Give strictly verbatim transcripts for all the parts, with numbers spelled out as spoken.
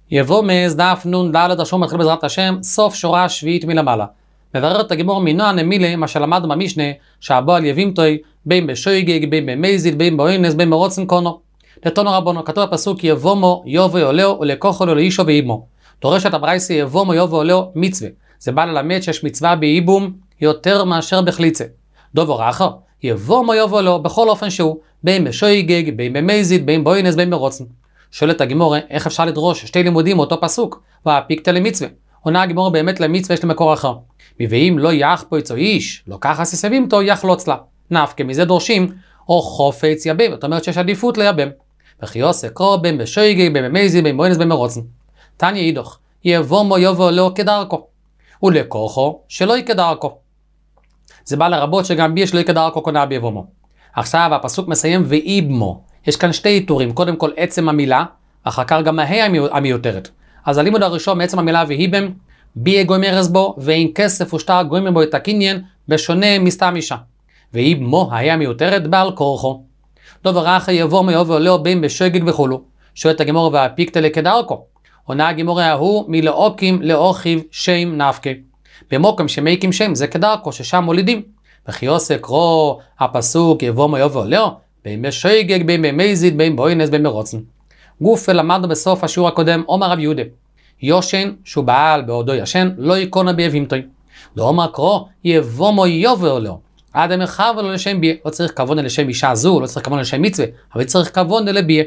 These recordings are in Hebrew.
יבוא מז דף נון ד' השור מתחיל בעזרת השם, סוף שורה שביעית מלמעלה. מבררת הגמור מנוע נמילה, מה שלמדנו במשנה, שהבועל יבימתוי, בין בשויגג, בין במזיד, בין באוינס, בין ברוצן קונו. לתונו רבונו, כתוב הפסוק יבומו יובו יולאו ולקוחו לו לאישו ואימו. דורשת הברייסה יבומו יובו יולאו מצווה. זה בא ללמד שיש מצווה באיבום יותר מאשר בחליצה. דובו רחר, יבומו יובו יולאו בכל אופן שהוא, בין בשויגג, בין במזיד, בין באוינס, בין ברוצן. שואלת הגמורה, איך אפשר לדרוש שתי לימודים מאותו פסוק, והפיקטה למצווה? עונה הגמורה באמת למצווה יש למקור אחר. מבאים לא יח פה יצו איש, לא ככה סיסבים תו יחלוץ לה. נפקא מזה דורשים, או חופץ יבם, זאת אומרת שיש עדיפות ליבם. וכי עושה קרוא בין בשויגי, בין במזיד, בין באוינס, בין ברוצן. תניא אידוך, יבומו יבוא לא כדרכו, ולקוחו שלא יהיה כדרכו. זה בא לרבות שגם בי יש לא יהיה כדרכו קונה ביבומו. עכשיו הפסוק מסיים ואיבמו. יש כאן שתי איתורים, קודם כל עצם המילה, אחר כך גם ההי המיותרת. אז הלימוד הראשון מעצם המילה והיבם, בי גוי מרז בו, ואין כסף ושטר גוי בו את הקניין, בשונה מסתם אישה. ואיבמו ההי המיותרת בעל כורחו. דובר אחר יבוא מיובו עולהו בין בשוגג וכולו. שואלת הגמורה והפיקטה לכדרכו. עונה הגמורה ההוא מלאוקים לאוכיב שם נפקה. במוקם שמייקים שם זה כדרכו ששם מולידים. וכי עושה קרוא הפסוק יבוא מיובו עולהו, בין בשויגג, בין במזיד, בין באוינס, בין ברוצן. גוף למדנו בסוף השיעור הקודם, אומר רב יהודה, יושן, שהוא בעל בעודו ישן, לא יקונה ביבימתוי. לא אומר קרוא, יבומו יובו לו. אדם אחד ולא לשם ביה. לא צריך כבוד לשם אישה זו, לא צריך כבוד לשם מצווה, אבל צריך כבוד לביה.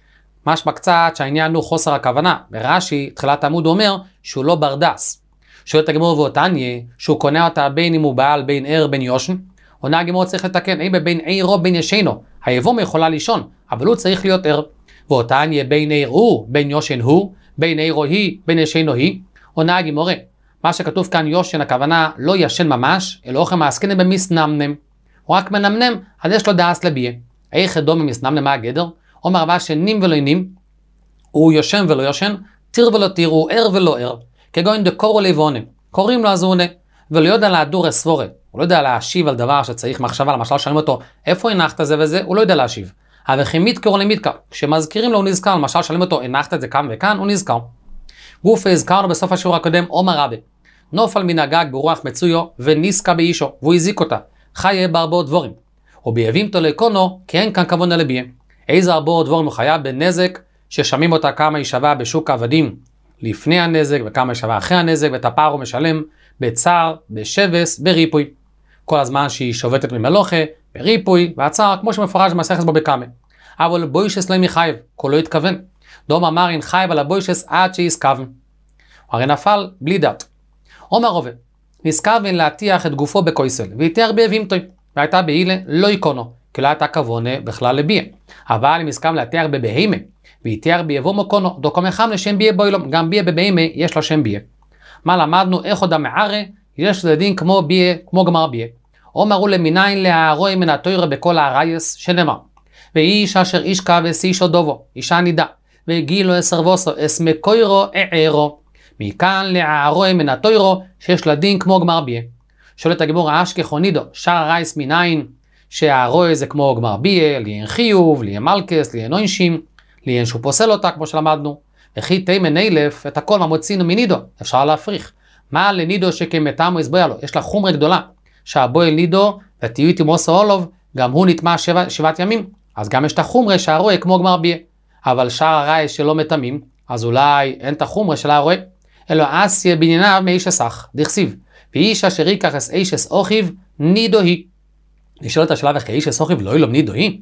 משמע קצת שהעניין הוא חוסר הכוונה. ברש"י, תחילת העמוד אומר שהוא לא ברדס. שואלת הגמור ואותניה, שהוא קונה אותה בין אם הוא בעל, בין ער, בין יושן. עונה הגמור צריך לתקן, אין בין עירו, בין ישנו. היבום יכולה לישון, אבל הוא צריך להיות ער. ואותן יהיה בין עיר הוא, בין יושן הוא, בין עירו היא, בין ישנו היא. עונה הגמורה, מה שכתוב כאן יושן, הכוונה לא ישן ממש, אלא אוכל מעסקנים במסנמנם. הוא רק מנמנם, אז יש לו דאס לביה. איך אדום במסנמנם מה הגדר? אומר רבה שנים ולא נים, הוא יושן ולא יושן, תיר ולא תיר, הוא ער ולא ער. כגון דקורו לבונם, קוראים לו אז הוא עונה, ולא יודע להדור אסבורה. הוא לא יודע להשיב על דבר שצריך מחשבה, למשל שואלים אותו, איפה הנחת זה וזה? הוא לא יודע להשיב. אבל כימית קורא למיתקר, כשמזכירים לו הוא נזכר, למשל שואלים אותו, הנחת את זה כאן וכאן, הוא נזכר. גוף הזכרנו בסוף השיעור הקודם, אומר רבי, נופל מן הגג ברוח מצויו, וניסקה באישו, והוא הזיק אותה, חיה בהרבות דבורים. וביבימתו לקונו, כי אין כאן כוונה לביה. איזה הרבה דבורים הוא חיה בנזק, ששמים אותה כמה היא שווה בשוק העבדים, לפני הנזק, וכמה היא שווה אחרי הנזק, ואת הפער הוא משלם בצער, בשבס, בריפוי. כל הזמן שהיא שובתת ממלוכה, בריפוי, והצער, כמו שמפורש במסכת בו בקמה. אבל בוישס לא מחייב, כל לא התכוון. דום אמר אין חייב על הבוישס עד שיסכוון. הרי נפל בלי דת. אומר רובה, נסכוון להטיח את גופו בקויסל, והתיח ביבימתוי, והייתה בהילה לא יקונו, כי לא הייתה כוונה בכלל לביה. אבל אם הסכם להטיח בבהימה, והתיח ביבומו קונו, דוקו מחם לשם ביה בוילום, גם ביה בבהימה יש לו שם ביה. מה למדנו? איך עוד המערה, יש לדין כמו ביה, כמו גמר ביה. אומרו למיניים להרוי מן התוירה בכל הרייס שנאמר. ואיש אשר אישקה וסישו דובו, אישה נידה, וגילו אסרבוסו אסמקוירו אערו. מכאן להרוי מן התוירו שיש לדין כמו גמר ביה. שואלת הגמור אשכחו נידו, שר הרייס מיניים שהרוי זה כמו גמר ביה, ליין חיוב, ליין מלכס, ליין עונשים, ליין שהוא פוסל אותה כמו שלמדנו. וכי תימן אלף את הכל מה מוצינו מנידו, אפשר להפריך. מה לנידו שכמתאמו הסבויה לו? יש לה חומרה גדולה. שהבועל נידו ותהיו איתי מוסו אולוב, גם הוא נטמע שבע, שבעת ימים. אז גם יש את החומרה שהרואה כמו גמר ביה. אבל שער הרעי שלא מתמים, אז אולי אין את החומרה של הרואה. אלו אסיה בנייניו מאיש אסך, דכסיב. ואיש אשר ייקח אס איש אס אוכיב, נידו היא. נשאל את השאלה וכי איש אס אוכיב לא ילום נידו היא.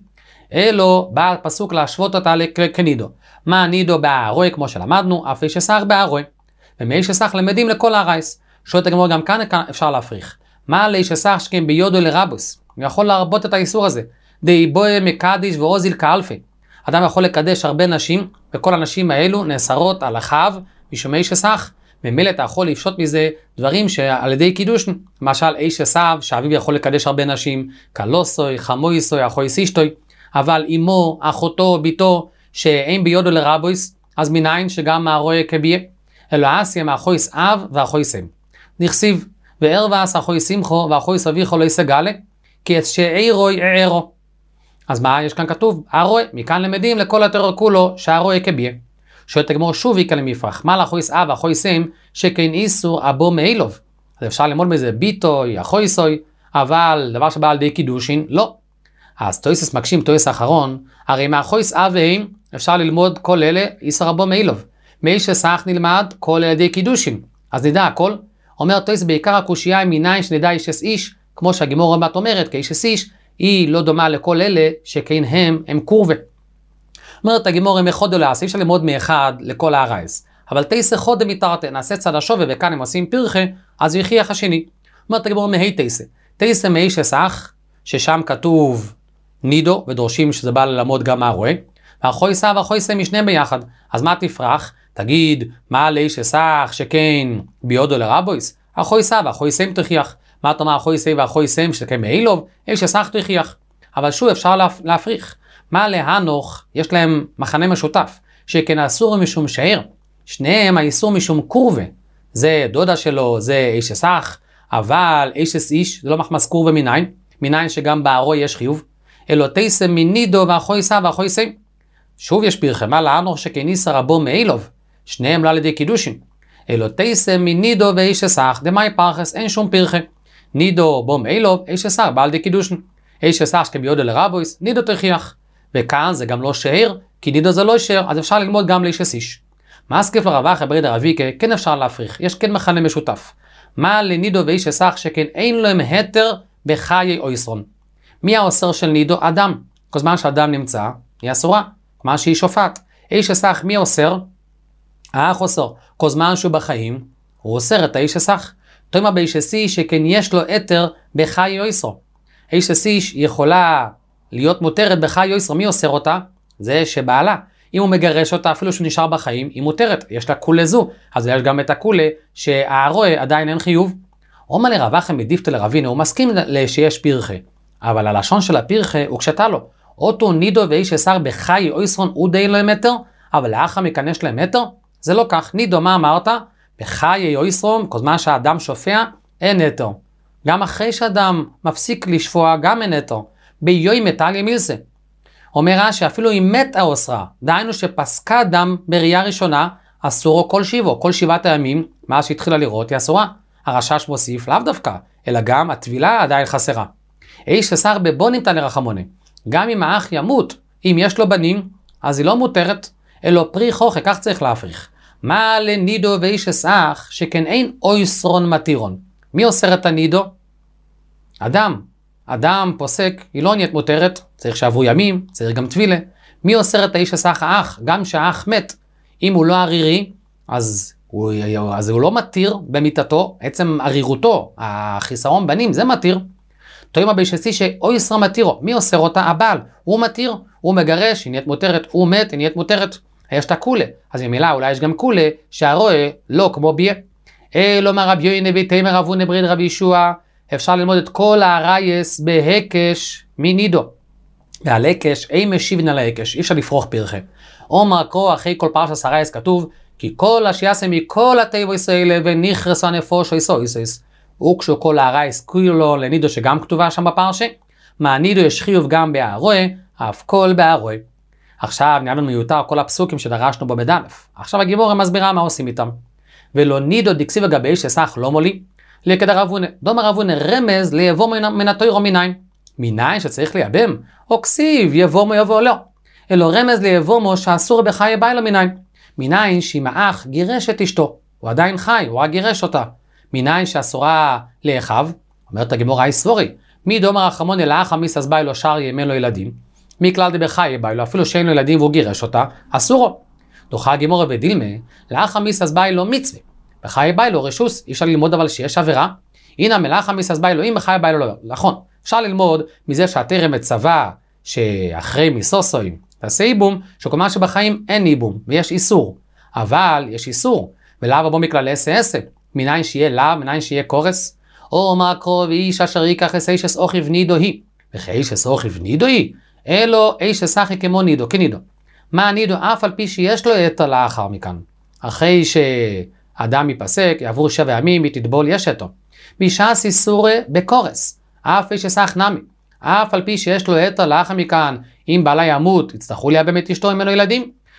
אלו בא הפסוק להשוות אותה כנידו. מה נידו בהרואה כמו שלמדנו, אף איש אסך בהרואה. ומאיש אסך למדים לכל הרייס. שואלת הגמור גם כאן אפשר להפריך. מה לאיש אסך שכם ביודו לרבוס? הוא יכול להרבות את האיסור הזה. די בוי מקדיש ואוזיל כאלפי. אדם יכול לקדש הרבה נשים, וכל הנשים האלו נאסרות על אחיו, משום איש אסך. ממילא אתה יכול לפשוט מזה דברים שעל ידי קידוש, למשל איש אסף, שאביו יכול לקדש הרבה נשים, קלוסוי, חמויסוי, אחוי סישטוי, אבל אמו, אחותו, ביתו, שאין ביודו לרבוס, אז מניין שגם הרואה כביה. אלו אסיה מאחויס אב ואחויס אם. נכסיב, וערבס אחוי שמחו ואחוי סביחו לא יסגלה, כי את שעירוי הערו. אז מה יש כאן כתוב? הרוי, מכאן למדים לכל התורה כולו שהרוי כביה. שואלת הגמור שוב איקה למפרח, מה לאחויס אב אחויסם שכן איסור אבו מאילוב? אז אפשר ללמוד בזה ביטוי, אחויסוי, אבל דבר שבא על די קידושין, לא. אז תויסס מקשים תויס האחרון, הרי מאחויס אביהם אפשר ללמוד כל אלה איסור אבו מאילוב. מי שסך נלמד כל אלה די קידושין. אז נדע הכל. אומר תויס בעיקר הקושייה עם מניין שנדע אישס איש, כמו שהגימור רמת אומרת, כאישס איש, היא לא דומה לכל אלה שכן הם, הם קורבה. אומרת הגימור הם אחד או לעש, אי אפשר ללמוד מאחד לכל הרייס. אבל תייסה חודם מתרתה, נעשה צד השווה וכאן הם עושים פרחה, אז הוא יכריח השני. אומרת הגימור מהי תייסה. תייסה מאיש אסך, ששם כתוב נידו, ודורשים שזה בא ללמוד גם מה רואה, ואחוי סה ואחוי סה משניהם ביחד. אז מה תפרח? תגיד, מה לאיש אסך שכן ביודו לרבויס? אחוי סה ואחוי סה תכריח. מה אתה אומר אחוי סה ואחוי סה שכן מאילוב? איש אסך תכריח. אבל שוב אפשר להפריך. מה להנוך? יש להם מחנה משותף, שכן אסור משום שעיר. שניהם האיסור משום קורבה. זה דודה שלו, זה איש אסך, אבל איש אס איש, זה לא מחמס קורבה מניין, מניין שגם בערוי יש חיוב. אלו תייסם מנידו ואחוי סה ואחוי סה. שוב יש פרחה, מה להנוך שכן איסר רבו מאילוב? שניהם לא על ידי קידושין. אלו תייסם מנידו ואיש אסך, דמי פרחס, אין שום פרחה. נידו בו מאילוב, איש אסך, בא על ידי קידושין. איש אסך שכן ביודו לרבויס, נידו תכריח. וכאן זה גם לא שעיר, כי נידו זה לא שעיר, אז אפשר ללמוד גם לאיש איש. מה הסכיף לרווח הבריד הרביקה, כן אפשר להפריך, יש כן מחנה משותף. מה לנידו ואיש אסך שכן אין להם היתר בחיי או יסרון. מי האוסר של נידו? אדם. כל זמן שאדם נמצא, היא אסורה. כמו שהיא שופט. איש אסך מי אוסר? האח אוסר. כל זמן שהוא בחיים, הוא אוסר את האיש אסך. תאמר באיש אסי שכן יש לו היתר בחיי או יסרון. איש אסי יכולה להיות מותרת בחי או יסר, מי אוסר אותה? זה שבעלה. אם הוא מגרש אותה, אפילו שהוא נשאר בחיים, היא מותרת. יש לה קולה זו. אז יש גם את הקולה שהרואה עדיין אין חיוב. אומר לרווחם בדיפתא לרבינה, הוא מסכים שיש פרחה. אבל הלשון של הפרחה הוא קשתה לו. אותו נידו ואיש אסר בחי או יסרון הוא די להם מטר, אבל לאחר מכנש להם מטר? זה לא כך. נידו, מה אמרת? בחי או יסרון, כל זמן שהאדם שופע, אין נטר. גם אחרי שאדם מפסיק לשפוע, גם אין נטר. ביוי מטליה מילסה. אומר רש"י, אפילו אם מת האוסרה, דהיינו שפסקה דם בראייה ראשונה, אסורו כל שבעו, כל שבעת הימים, מאז שהתחילה לראות, היא אסורה. הרש"ש מוסיף לאו דווקא, אלא גם הטבילה עדיין חסרה. איש אסר בבו נמתן לרחמונה. גם אם האח ימות, אם יש לו בנים, אז היא לא מותרת, אלא פרי חוכה, כך צריך להפריך. מה לנידו ואיש אסך, שכן אין אויסרון מתירון. מי אוסר את הנידו? אדם. אדם פוסק, היא לא נהיית מותרת, צריך שעברו ימים, צריך גם טבילה. מי אוסר את האיש אסך האח? גם שהאח מת. אם הוא לא ערירי, אז הוא, אז הוא לא מתיר במיטתו, עצם ערירותו, החיסרון בנים, זה מתיר. תאמר באיש אסי שאו יסר מתירו, מי אוסר אותה? הבעל. הוא מתיר, הוא מגרש, היא נהיית מותרת, הוא מת, היא נהיית מותרת. יש את הקולה. אז במילה אולי יש גם קולה שהרואה לא כמו ביה. אלו מה רבי יוינה ותימר אבונה בריד רבי ישוע, אפשר ללמוד את כל הרייס בהקש מנידו. ועל הקש, אי משיבן על ההקש, אי אפשר לפרוח פרחה. אומר קרוא אחרי כל פרשת הרייס כתוב, כי כל השיעשה מכל הטבע ישראלי ונכרס הנפוש או יסו יסויס. וכשו כל הרייס כולו לנידו שגם כתובה שם בפרשה, מה נידו יש חיוב גם בהרואה, אף כל בהרואה. עכשיו נהיה לנו מיותר כל הפסוקים שדרשנו בו בדף. עכשיו הגימורה מסבירה מה עושים איתם. ולא נידו דקסיב לגבי איש אסך לא מולי. לכדר אבונה, דומר אבונה רמז ליבוא מן התוירו מניין. מניין שצריך לייבם, או כסיב יבוא מו יבוא לא. אלו רמז ליבוא מו שאסור בחיי בילה מניין. מניין שאם האח גירש את אשתו, הוא עדיין חי, הוא רק גירש אותה. מניין שאסורה לאחיו, אומרת הגמורה היסבורי, מי דומר החמון אל האח המיס אז ביילו שר יאמן לו ילדים, מי כלל דבר חיי ביילו, אפילו שאין לו ילדים והוא גירש אותה, אסורו. דוחה הגמורה ודילמה, לאח המיס אז ביילו מצווה. בחיי ביילו רשוס, אי אפשר ללמוד אבל שיש עבירה. הנה מלאך המיס אז ביילו, אם בחיי ביילו לא, נכון. אפשר ללמוד מזה שהתרם מצווה שאחרי מיסוסוים, תעשה איבום, שכלומר שבחיים אין איבום, ויש איסור. אבל יש איסור, ולאו בו מכלל עשה עשה, מניין שיהיה לאו, מניין שיהיה קורס. או מקרו ואיש אשר ייקח אס אישס אוכיב נידו היא, וכי אישס אוכיב נידו היא, אלו אישס אחי כמו נידו, כנידו. מה נידו? אף על פי שיש לו יתר לאחר מכאן. אחרי שאדם ייפסק, יעבור שבע ימים, היא תטבול יש אתו. בישס איסורה בקורס, אף אישס אח נמי. אף על פי שיש לו יתר לאחר מכאן, אם בעלה ימות, יצטרכו לייבם את אשתו עם אלו ילדים.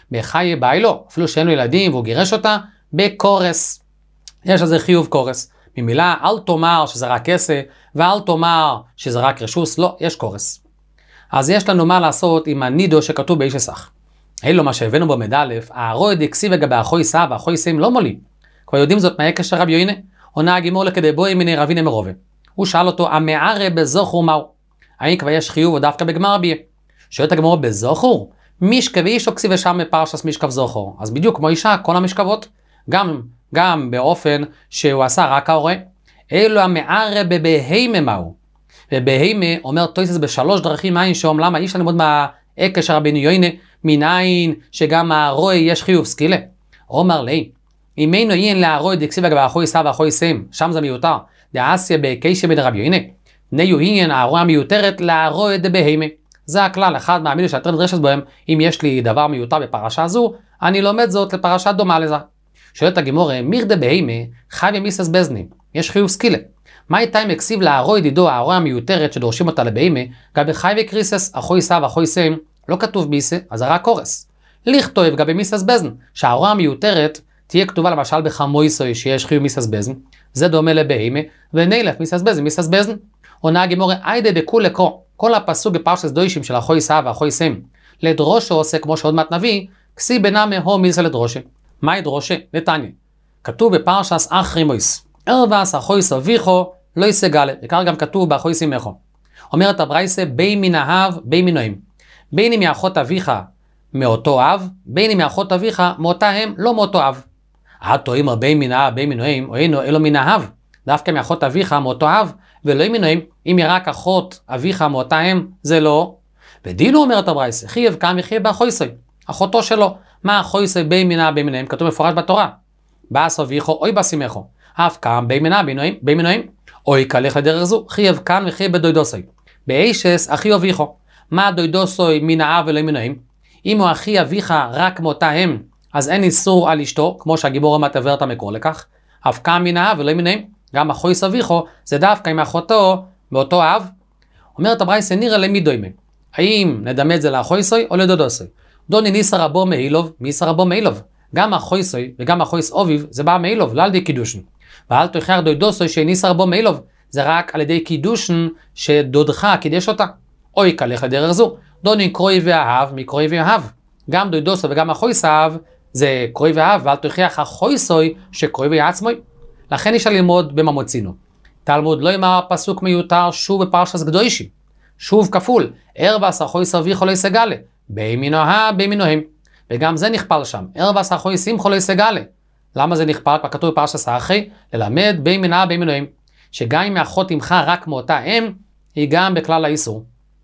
בחיי ביילו, אפילו שאין לו ילדים והוא גירש אותה, בקורס. יש לזה חיוב קורס. ממילה, אל תאמר שזה רק כסה, ואל תאמר שזה רק רשוס, לא, יש קורס. אז יש לנו מה לעשות עם הנידו שכתוב באיש אסך. אלו מה שהבאנו במד א', הרוי דקסיב לגבי החוי סא והחוי סאים לא מולים. כבר יודעים זאת מהיקש של רבי יוינה, עונה הגימור לכדי בואי מיני רביני מרובה. הוא שאל אותו, המערה בזוכור מהו? האם כבר יש חיוב או דווקא בגמר רבייה? שואלת הגימור בזוכור? מישכה ואיש כסיב ושם מפרשס משכב זוכור. אז בדיוק כמו אישה, כל המשכבות, גם, גם באופן שהוא עשה רק ההורה. אלו המערה בבהימה מהו? ובהימה אומר תויסס בשלוש דרכים מאין שום, למה איש ללמוד מהעקש של רבינו יוינה, מנין שגם הרוי יש חיוב סקילה. אומר לי, אם אינו אין להרוי דקסיב לגבי החוי סא והחוי סאים, שם זה מיותר. דאסיה בקיישי בן רבי יוינה. ניו אין הרוי המיותרת להרוי דבהימה. זה הכלל, אחד מהמילים שהתרא נדרשת בהם, אם יש לי דבר מיותר בפרשה הזו, אני לומד זאת לפרשה דומה לזה. שואלת הגימור, מיר דבהימה חייב מיסס בזני, יש חיוב סקילה. מה איתה אם הקסיב להרוי דידו, הרוי המיותרת שדורשים אותה לבהימה, גבי חייב קריסס, החוי סא והחוי סאים, לא כתוב ביסה, אז זה רק קורס. לכתוב גבי מיסס בזן, שההוראה המיותרת תהיה כתובה למשל בחמויסוי שיש חיוב מיסס בזן, זה דומה לבהימה, ונילף מיסס בזן, מיסס בזן. עונה הגימור, איידה דקו לקרוא, כל הפסוק בפרשת דוישים של החוי סא והחוי סאים, לדרושו עושה כמו שעוד מעט נביא, כסי בנמה הו מילסה לדרושה. מה ידרושה? נתניה. כתוב בפרשת אחרי מויס, ארבס החוי סביחו לא יסגלה, וכך גם כתוב בחוי סימכו. אומרת הברייסה, בין מן האב, בין מנועים. בין אם מאחות אביך מאותו אב, בין אם מאחות אביך מאותה אם, לא מאותו אב. עתו אמר בין מן האב, בין מנועים, או אינו אלו מן האב, דווקא מאחות אביך מאותו אב, ולא מנועים, אם היא רק אחות אביך מאותה אם, זה לא. ודילו אומרת הברייסה, חייב כאן וחייב באחויסוי, אחותו שלו. מה אחויסוי בין מן האב, בין מנועים? כתוב מפורש בתורה. באס אביכו, אוי בסימכו. אף כאן בין מן האב, בין מנועים, אוי כלך לדרך זו, חייב כאן וחייב בדוידוסוי. באישס אחי אביכו. מה דוידוסוי מן האב ולא מנועים? אם הוא אחי אביך רק מאותה אם, אז אין איסור על אשתו, כמו שהגיבור המתעבר את המקור לכך. אף כאן מן האב ולא מנועים, גם אחוי סביחו, זה דווקא עם אחותו באותו אב. אומרת הברייסה, נראה למי דוימה. האם נדמה את זה לאחויסוי או לדודוסוי? דוני ניסה רבו מאילוב, מיסה רבו מאילוב. גם אחויסוי וגם אחויס אוביב, זה בא מאילוב, לא על ידי קידושן. ואל תוכיח דודוסוי שניסה רבו מאילוב, זה רק על ידי קידושן שדודך קידש אותה. אוי כלך לדרך זו, דוני קרוי ואהב מקרוי ואהב. גם דודוסוי וגם אחויס אהב, זה קרוי ואהב, ואל תוכיח אחויסוי שקרוי ויעצמוי. לכן יש ללמוד בממוצינו. תלמוד לא אמר פסוק מיותר שוב בפרשת קדושים. שוב כפול, ארבס אחויס אביחו לא יסגלה, בימינו ה בימינוהם. וגם זה נכפל שם, ארבס אחויס שמחו לא יסגלה. למה זה נכפל? כתוב בפרשת אחרי, ללמד בימינה בימינוהם. שגם אם האחות עמך רק מאותה אם, היא גם בכלל האיסור.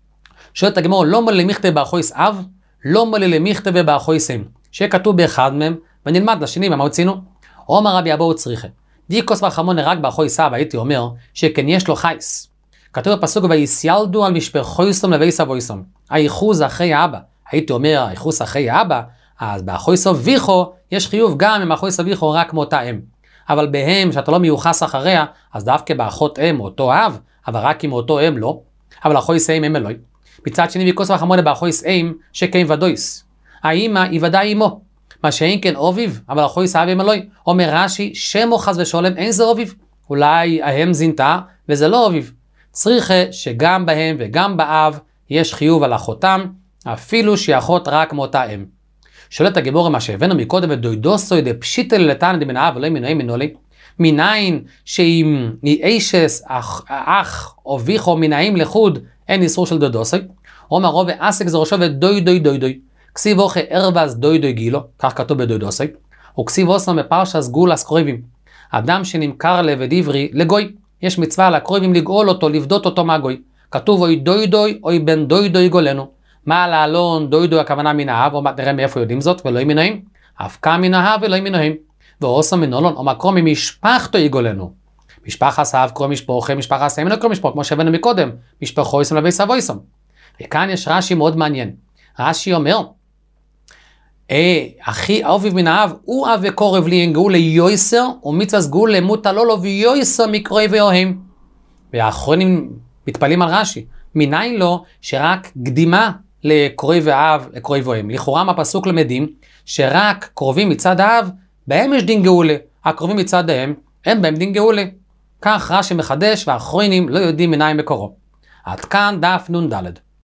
שואלת הגמור, לא מלא מכתב באחויס אב, לא מלא מכתב באחויס אם. שכתוב באחד מהם, ונלמד לשני בממוצינו. אומר רבי אבו צריכה. דיקוס וחמונה רק באחויס אב, הייתי אומר, שכן יש לו חייס. כתוב בפסוק, ויסילדו על משפחויסום לבייס אבויסום. הייחוס אחרי האבא. הייתי אומר, הייחוס אחרי האבא, אז באחויס אביחו יש חיוב גם עם אחויס אביחו רק מאותה אם. אבל בהם שאתה לא מיוחס אחריה, אז דווקא באחות אם אותו אב, אבל רק עם אותו אם לא. אבל אחויס אם אם אלוהי. מצד שני ויקוס וחמונה באחויס אם שכן ודויס. האמא היא ודאי אמו. מה שאין כן אוביב, אבל אחויס אב אם אלוהי. אומר רש"י, שמו חס ושולם אין זה אוביב. אולי ההם זינתה וזה לא אוביב. צריכה שגם בהם וגם באב יש חיוב על אחותם, אפילו שהיא אחות רק מאותה אם. שואלת הגיבור מה שהבאנו מקודם ודוידוסוי דפשיטל לטען דמן האב ולא מנועים מנולי, מניין שאם אישס אח, אח או ויחו מנעים לחוד אין איסור של דוידוסוי, אומר רוב ועסק זה ראשו ודוי דוי דוי דוי, כסיב אוכל ארבס דוי דוי גילו, כך כתוב בדוידוסוי, וכסיב אוסם בפרשס גולס קרויבים, אדם שנמכר לבד עברי לגוי, יש מצווה על הקרויבים לגאול אותו, לבדות אותו מהגוי, כתוב אוי דוי דוי אוי בן דוי דוי גולנו, מה לעלון דוי דוי הכוונה מן האב, או נראה מאיפה יודעים זאת, ולא מנועים, אף כאן מן האב ולא מנועים, ואוסם מנולון, או מקרום ממשפחתו יגולנו, משפחת האב קרוא משפחה, משפחת האם לא קרוא משפחה, כמו שהבאנו מקודם, משפחו יסם לבייס אבויסם. וכאן יש רש"י מאוד מעניין, רש"י אומר, אה, אחי אוביב מן האב, הוא אב וקורב לי ינגאו ליויסר, ומצווה סגול למות הלולו ויויסר מקרוי ואוהם. והאחרונים מתפלים על רש"י, מניין לו שרק קדימה לקרוי ואב, לקרוי ואם. לכאורה מהפסוק למדים שרק קרובים מצד האב, בהם יש דין גאולה. הקרובים מצד האם, אין בהם דין גאולה. כך רש"י מחדש והאחרונים לא יודעים מניין מקורו. עד כאן דף נ"ד.